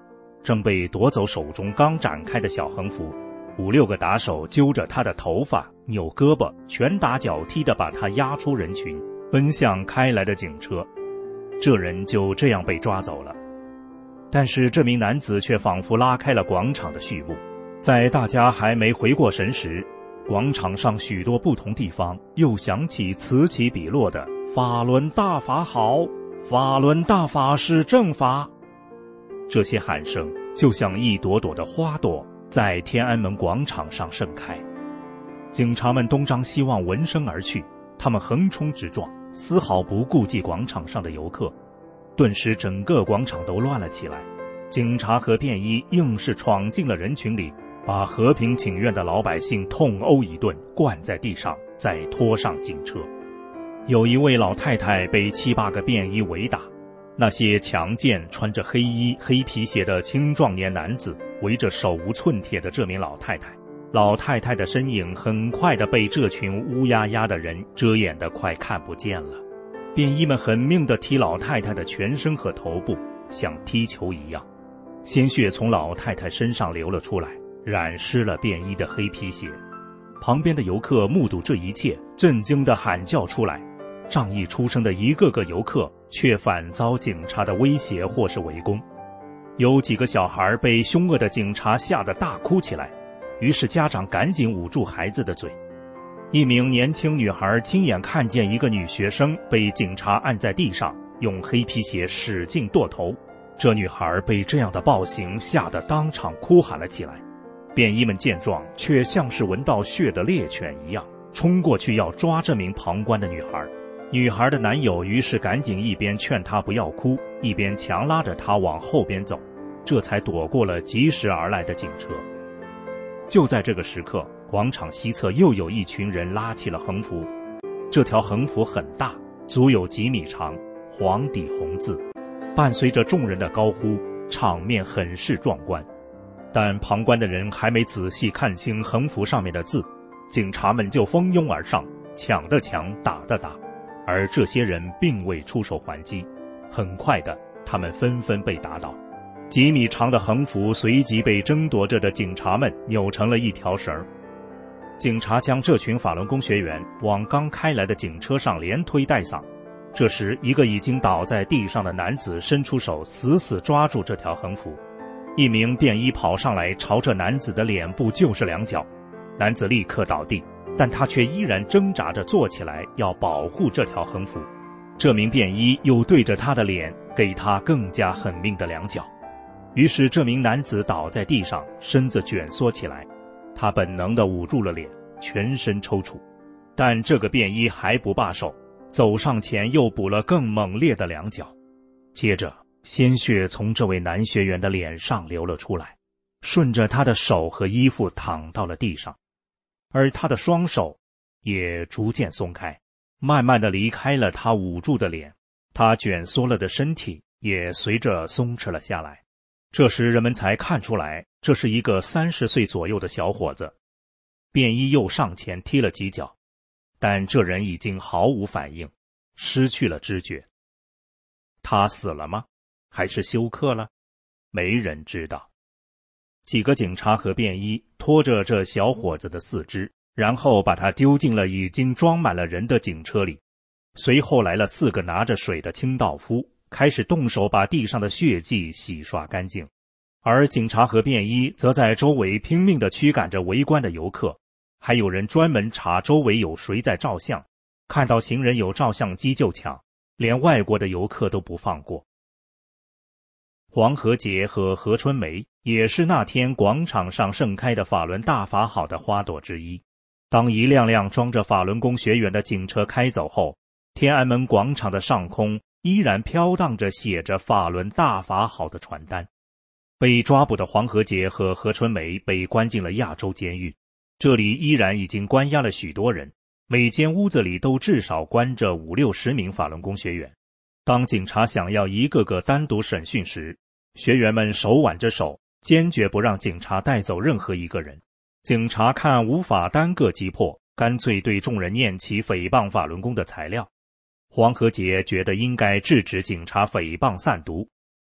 正被夺走手中刚展开的小横幅，五六个打手揪着他的头发，扭胳膊，拳打脚踢地把他压出人群，奔向开来的警车。这人就这样被抓走了。但是这名男子却仿佛拉开了广场的序幕，在大家还没回过神时，广场上许多不同地方又响起此起彼落的法轮大法好，法轮大法是正法。这些喊声就像一朵朵的花朵在天安门广场上盛开。警察们东张西望，闻声而去，他们横冲直撞，丝毫不顾及广场上的游客。顿时整个广场都乱了起来，警察和便衣硬是闯进了人群里，把和平请愿的老百姓痛殴一顿，灌在地上，再拖上警车。有一位老太太被七八个便衣围打，那些强健穿着黑衣黑皮鞋的青壮年男子围着手无寸铁的这名老太太，老太太的身影很快地被这群乌压压的人遮掩得快看不见了。便衣们狠命地踢老太太的全身和头部，像踢球一样，鲜血从老太太身上流了出来，染湿了便衣的黑皮鞋。旁边的游客目睹这一切，震惊地喊叫出来。仗义出身的一个个游客却反遭警察的威胁或是围攻。有几个小孩被凶恶的警察吓得大哭起来，于是家长赶紧捂住孩子的嘴。一名年轻女孩亲眼看见一个女学生被警察按在地上，用黑皮鞋使劲跺头。这女孩被这样的暴行吓得当场哭喊了起来。便衣们见状，却像是闻到血的猎犬一样，冲过去要抓这名旁观的女孩。女孩的男友于是赶紧一边劝她不要哭，一边强拉着她往后边走，这才躲过了及时而来的警车。就在这个时刻，广场西侧又有一群人拉起了横幅，这条横幅很大，足有几米长，黄底红字，伴随着众人的高呼，场面很是壮观。但旁观的人还没仔细看清横幅上面的字，警察们就蜂拥而上，抢的抢，打的打，而这些人并未出手还击。很快的，他们纷纷被打倒。几米长的横幅随即被争夺着的警察们扭成了一条绳。警察将这群法轮功学员往刚开来的警车上连推带搡。这时，一个已经倒在地上的男子伸出手，死死抓住这条横幅。一名便衣跑上来，朝着男子的脸部就是两脚，男子立刻倒地，但他却依然挣扎着坐起来，要保护这条横幅。这名便衣又对着他的脸给他更加狠命的两脚。于是这名男子倒在地上，身子蜷缩起来，他本能地捂住了脸，全身抽搐。但这个便衣还不罢手，走上前又补了更猛烈的两脚。接着鲜血从这位男学员的脸上流了出来，顺着他的手和衣服淌到了地上，而他的双手也逐渐松开，慢慢地离开了他捂住的脸，他蜷缩了的身体也随着松弛了下来。这时人们才看出来，这是一个三十岁左右的小伙子。便衣又上前踢了几脚，但这人已经毫无反应，失去了知觉。他死了吗？还是休克了？没人知道。几个警察和便衣拖着这小伙子的四肢，然后把他丢进了已经装满了人的警车里。随后来了四个拿着水的清道夫，开始动手把地上的血迹洗刷干净。而警察和便衣则在周围拼命地驱赶着围观的游客，还有人专门查周围有谁在照相，看到行人有照相机就抢，连外国的游客都不放过。黄河节和何春梅也是那天广场上盛开的法轮大法好的花朵之一。当一辆辆装着法轮功学员的警车开走后，天安门广场的上空依然飘荡着写着法轮大法好的传单。被抓捕的黄河节和何春梅被关进了亚洲监狱，这里依然已经关押了许多人，每间屋子里都至少关着五六十名法轮功学员。当警察想要一个个单独审讯时，学员们手挽着手，坚决不让警察带走任何一个人。警察看无法单个击破，干脆对众人念起诽谤法轮功的材料。黄河节觉得应该制止警察诽谤散毒，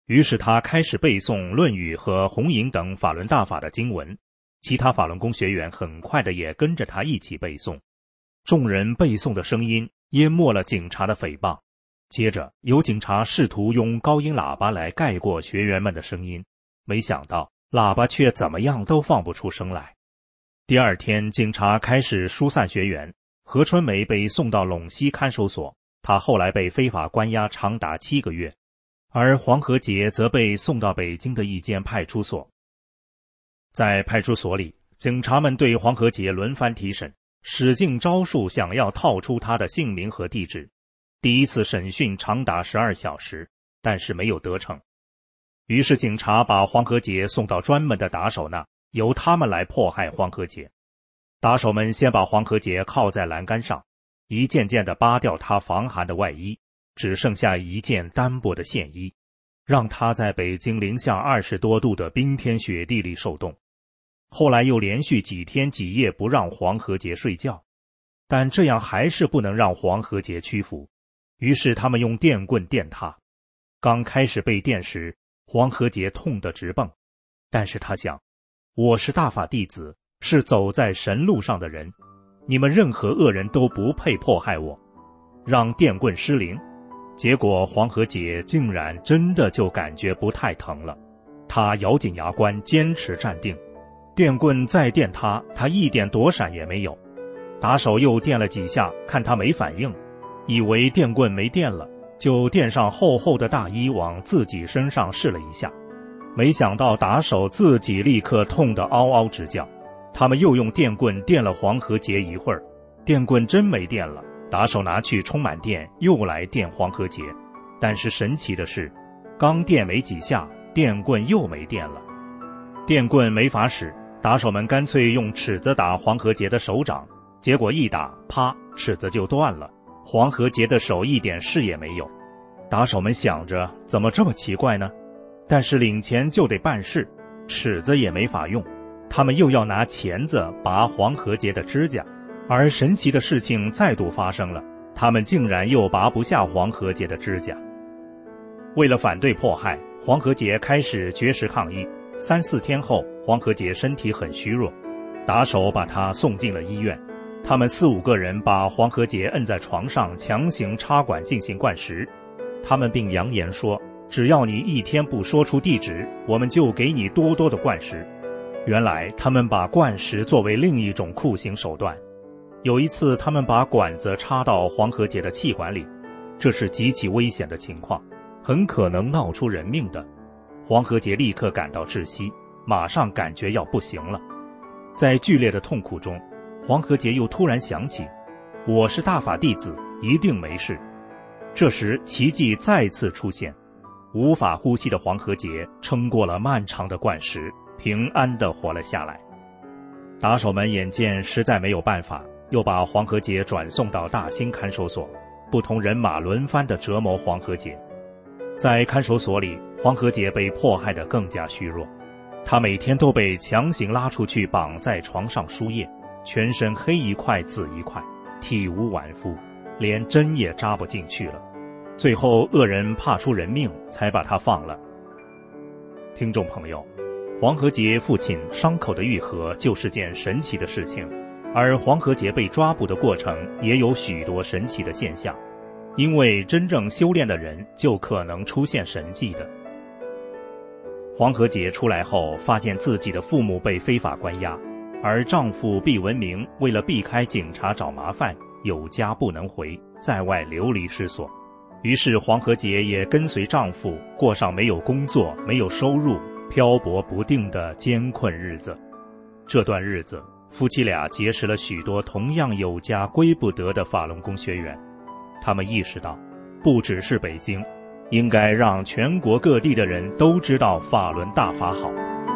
于是他开始背诵《论语》和《红影》等法轮大法的经文，其他法轮功学员很快的也跟着他一起背诵。众人背诵的声音淹没了警察的诽谤，接着有警察试图用高音喇叭来盖过学员们的声音，没想到喇叭却怎么样都放不出声来。第二天，警察开始疏散学员，何春梅被送到陇西看守所，她后来被非法关押长达七个月，而黄和杰则被送到北京的一间派出所。在派出所里，警察们对黄和杰轮番提审，使尽招数想要套出他的姓名和地址。第一次审讯长达十二小时，但是没有得逞。于是警察把黄和杰送到专门的打手那，由他们来迫害黄和杰。打手们先把黄和杰铐在栏杆上，一件件地扒掉他防寒的外衣，只剩下一件单薄的线衣，让他在北京零下二十多度的冰天雪地里受冻。后来又连续几天几夜不让黄和杰睡觉，但这样还是不能让黄和杰屈服。于是他们用电棍电他。刚开始被电时，黄和杰痛得直蹦，但是他想，我是大法弟子，是走在神路上的人，你们任何恶人都不配迫害我，让电棍失灵。结果黄和杰竟然真的就感觉不太疼了，他咬紧牙关坚持站定。电棍再电他，他一点躲闪也没有。打手又电了几下，看他没反应，以为电棍没电了，就垫上厚厚的大衣往自己身上试了一下，没想到打手自己立刻痛得嗷嗷直叫。他们又用电棍电了黄和杰一会儿，电棍真没电了，打手拿去充满电，又来电黄和杰。但是神奇的是，刚电没几下，电棍又没电了。电棍没法使，打手们干脆用尺子打黄和杰的手掌，结果一打，啪，尺子就断了，黄和杰的手一点事也没有。打手们想着，怎么这么奇怪呢？但是领钱就得办事，尺子也没法用，他们又要拿钳子拔黄和杰的指甲。而神奇的事情再度发生了，他们竟然又拔不下黄和杰的指甲。为了反对迫害，黄和杰开始绝食抗议。三四天后，黄和杰身体很虚弱，打手把他送进了医院。他们四五个人把黄和杰摁在床上，强行插管进行灌食。他们并扬言说，只要你一天不说出地址，我们就给你多多的灌食。原来他们把灌食作为另一种酷刑手段。有一次，他们把管子插到黄和杰的气管里，这是极其危险的情况，很可能闹出人命的。黄和杰立刻感到窒息，马上感觉要不行了。在剧烈的痛苦中，黄和杰又突然想起，我是大法弟子，一定没事。这时奇迹再次出现，无法呼吸的黄和杰撑过了漫长的灌食，平安地活了下来。打手们眼见实在没有办法，又把黄和杰转送到大兴看守所，不同人马轮番地折磨黄和杰。在看守所里，黄和杰被迫害得更加虚弱，他每天都被强行拉出去绑在床上输液，全身黑一块紫一块，体无完肤，连针也扎不进去了。最后恶人怕出人命，才把他放了。听众朋友，黄和杰父亲伤口的愈合就是件神奇的事情，而黄和杰被抓捕的过程也有许多神奇的现象，因为真正修炼的人就可能出现神迹的。黄和杰出来后，发现自己的父母被非法关押，而丈夫毕文明为了避开警察找麻烦，有家不能回，在外流离失所。于是黄和杰也跟随丈夫过上没有工作、没有收入、漂泊不定的艰困日子。这段日子，夫妻俩结识了许多同样有家归不得的法轮功学员。他们意识到，不只是北京，应该让全国各地的人都知道法轮大法好。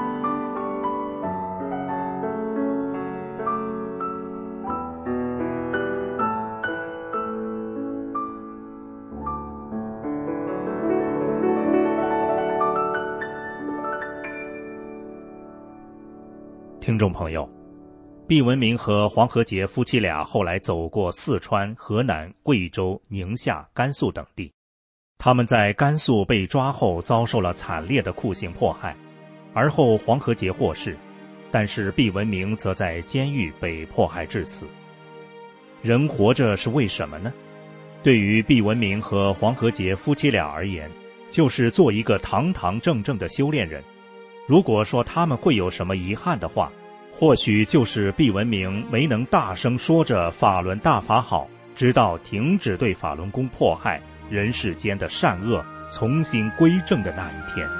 听众朋友，毕文明和黄和杰夫妻俩后来走过四川、河南、贵州、宁夏、甘肃等地， 他们在甘肃被抓后遭受了惨烈的酷刑迫害，而后黄河节获释，但是毕文明则在监狱被迫害致死。人活着是为什么呢？对于毕文明和黄河节夫妻俩而言，就是做一个堂堂正正的修炼人。如果说他们会有什么遗憾的话，或许就是毕文明没能大声说着法轮大法好，直到停止对法轮功迫害，人世间的善恶重新归正的那一天。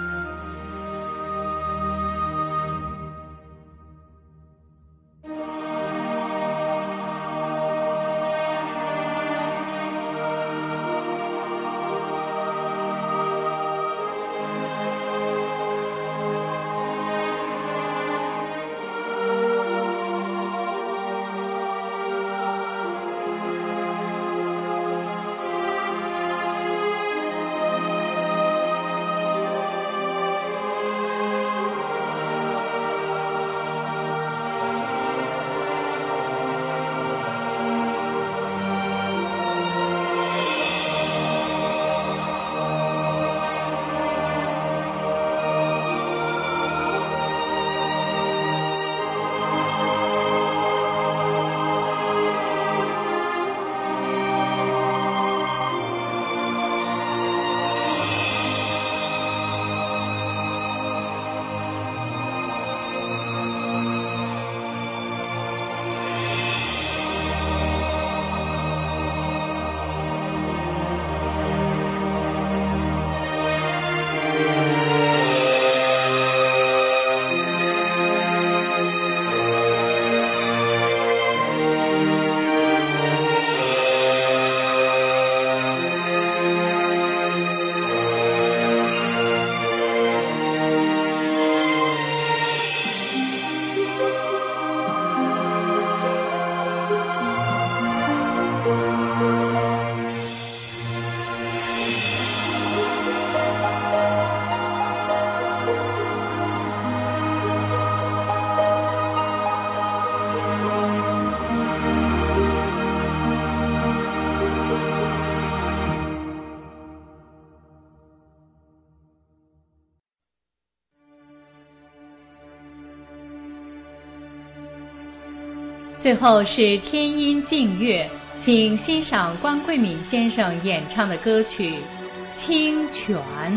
最后是天音净月，请欣赏关桂敏先生演唱的歌曲《清泉》。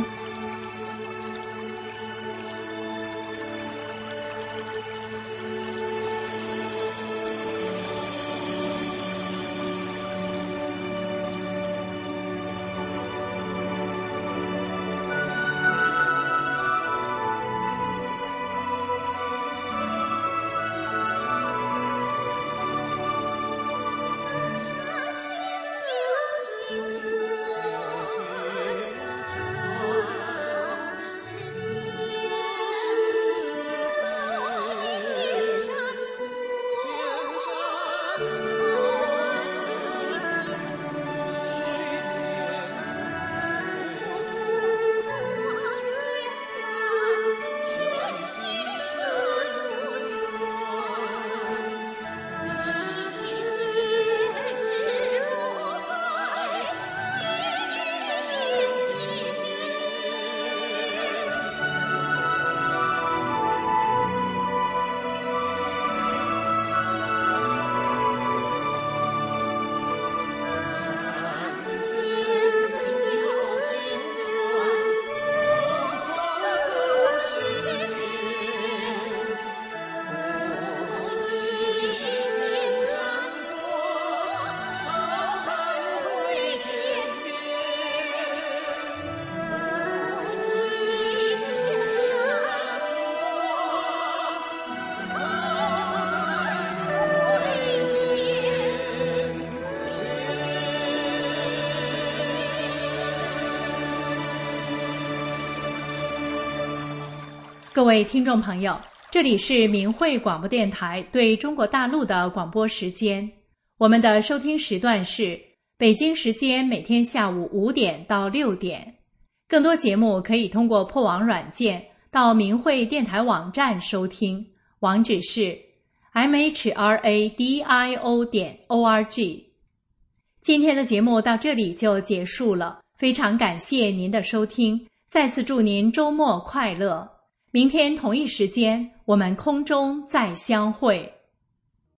各位听众朋友，这里是明慧广播电台对中国大陆的广播时间。我们的收听时段是北京时间每天下午五点到六点。更多节目可以通过破网软件到明慧电台网站收听，网址是 m h r a d i o 点 o r g。今天的节目到这里就结束了， 非常感谢您的收听，再次祝您周末快乐。明天同一时间，我们空中再相会。